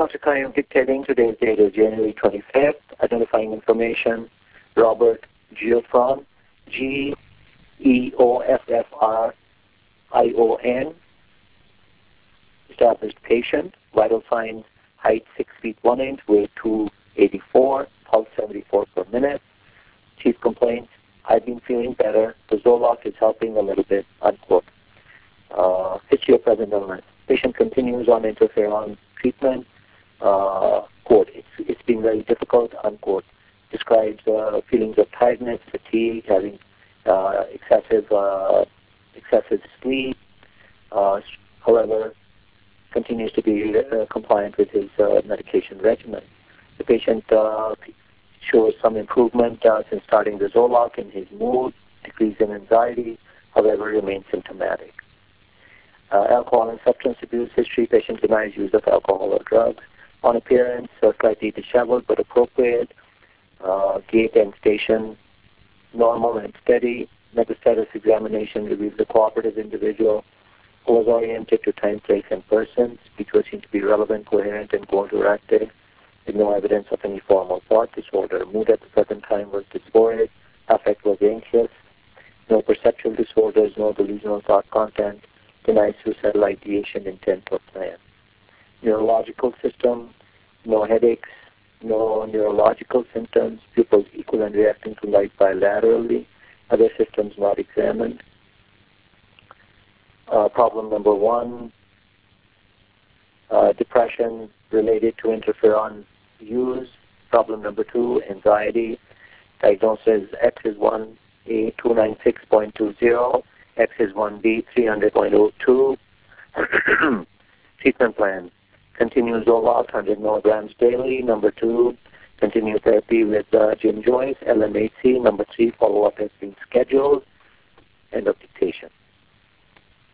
Dr. Kayyum dictating. Today's date is January 25th. Identifying information, Robert Geoffron, Geoffrion. Established patient. Vital signs, height 6 feet 1 inch, weight 284, pulse 74 per minute. Chief complaints, I've been feeling better. The Zoloft is helping a little bit, unquote. History of present illness. Patient continues on interferon treatment. Quote, it's been very difficult, unquote. Describes feelings of tiredness, fatigue, having excessive sleep. However, continues to be compliant with his medication regimen. The patient shows some improvement since starting the Zoloft in his mood, decrease in anxiety, however, remains symptomatic. Alcohol and substance abuse history. Patient denies use of alcohol or drugs. On appearance, slightly disheveled but appropriate. Gait and station normal and steady. Mental status examination reveals a cooperative individual who was oriented to time, place, and person. Speech was seen to be relevant, coherent, and goal-directed, with no evidence of any formal thought disorder. Mood at the present time was dysphoric. Affect was anxious. No perceptual disorders, no delusional thought content. Denies suicidal ideation, intent, or plan. Neurological system, no headaches, no neurological symptoms. Pupils equal and reacting to light bilaterally. Other systems not examined. Problem number 1, depression related to interferon use. Problem number 2, anxiety. Diagnosis X is 1A 296.20, X is 1B 300.02. Treatment plan. Continue Zoloft 100 milligrams daily. Number 2, continue therapy with Jim Joyce, LMHC. Number 3, follow-up has been scheduled. End of dictation.